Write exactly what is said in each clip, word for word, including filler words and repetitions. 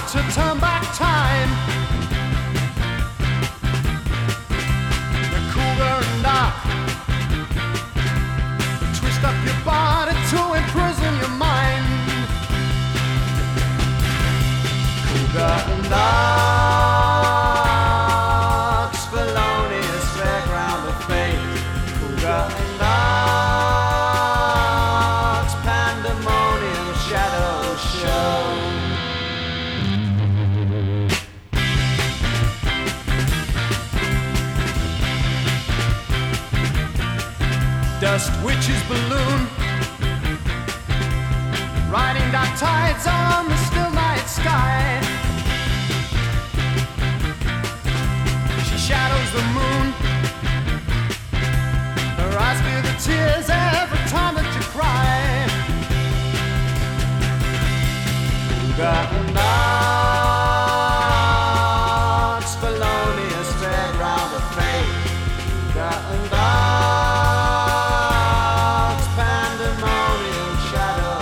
to turn back time. You're cougar and dark. Twist up your body to imprison your mind. Cougar and dark's felonious fairground of fate. Cougar and dark's pandemonium shadow show. Dust witch's balloon, riding dark tides on the still night sky. She shadows the moon, her eyes feel the tears every time that you cry. Cougar and dark's felonious fairground of fate. Cougar and dark's pandemonium shadow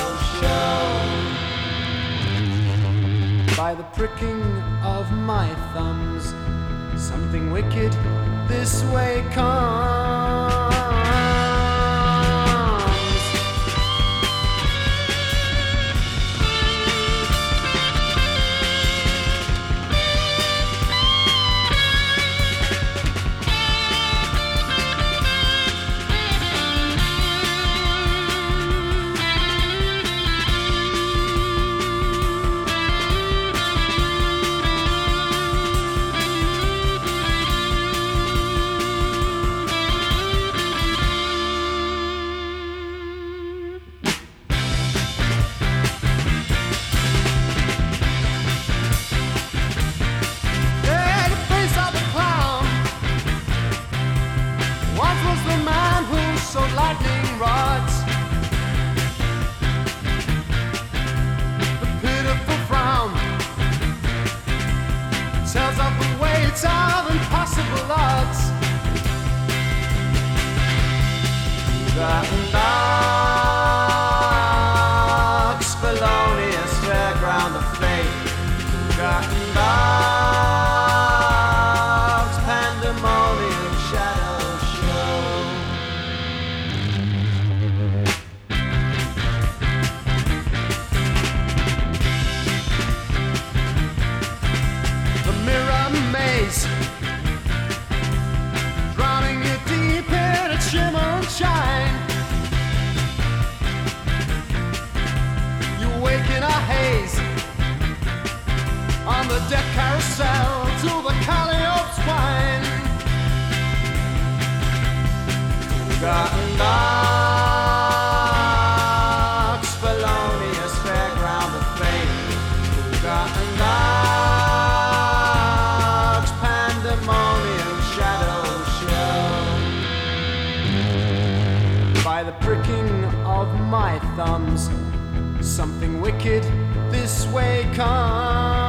show. By the pricking of my thumbs, something wicked this way comes. Lightning rods, the pitiful frown tells of the weight of impossible odds. Cougar and dark's felonious fairground of fate. Cougar and dark's pandemonium shadow show. Drowning you deep in its shimmer and shine. You wake in a haze on the deck carousel to the Calliope's wine. Cougar and dark's felonious fairground of fate. Cougar and dark's pandemonium shadow show. By the pricking of my thumbs, something wicked this way comes.